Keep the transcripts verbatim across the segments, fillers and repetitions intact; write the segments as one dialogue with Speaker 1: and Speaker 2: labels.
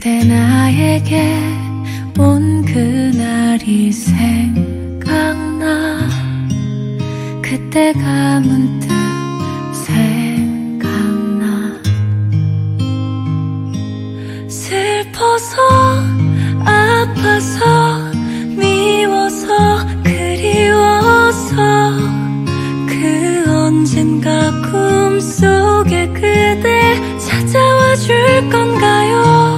Speaker 1: 그대 나에게 온 그날이 생각나. 그때가 문득 생각나. 슬퍼서 아파서 미워서 그리워서 그 언젠가 꿈속에 그대 찾아와 줄 건가요?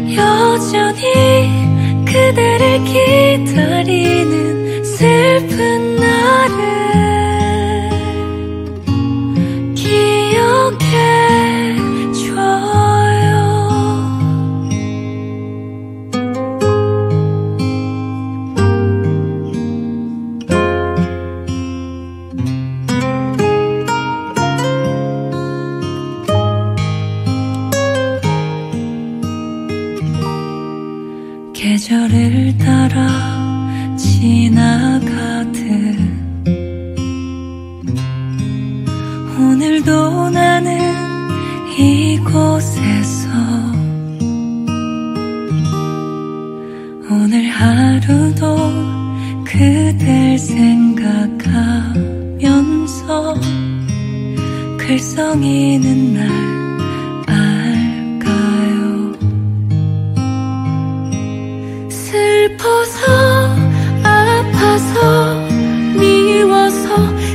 Speaker 1: 여전히 그대를 기다리는 슬픈 나를 기억해줘요. 계절을 따라 지나가듯 오늘도 나는 이곳에서 오늘 하루도 그댈 생각하면서 글썽이는 날 슬퍼서 아파서 미워서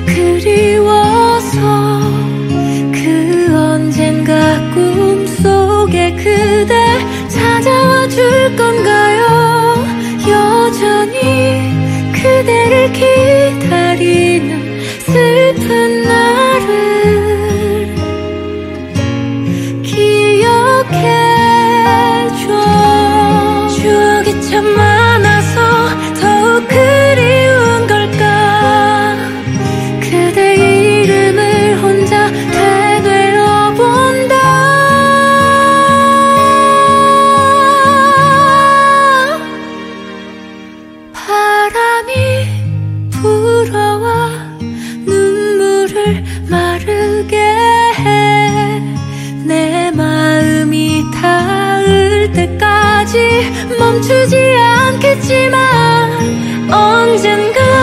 Speaker 1: 그리워서 그 언젠가 꿈속에 그대 찾아와 줄 건가요? 여전히 그대를 기다리는 슬픈 나를 기억해줘. 추억이 참 많아서 더욱 그리운 걸까. 그대 이름을 혼자 되뇌어 본다. 바람이 불어와 눈물을 마르게 해. 내 마음이 닿을 때까지 멈추지 않겠지만 언젠가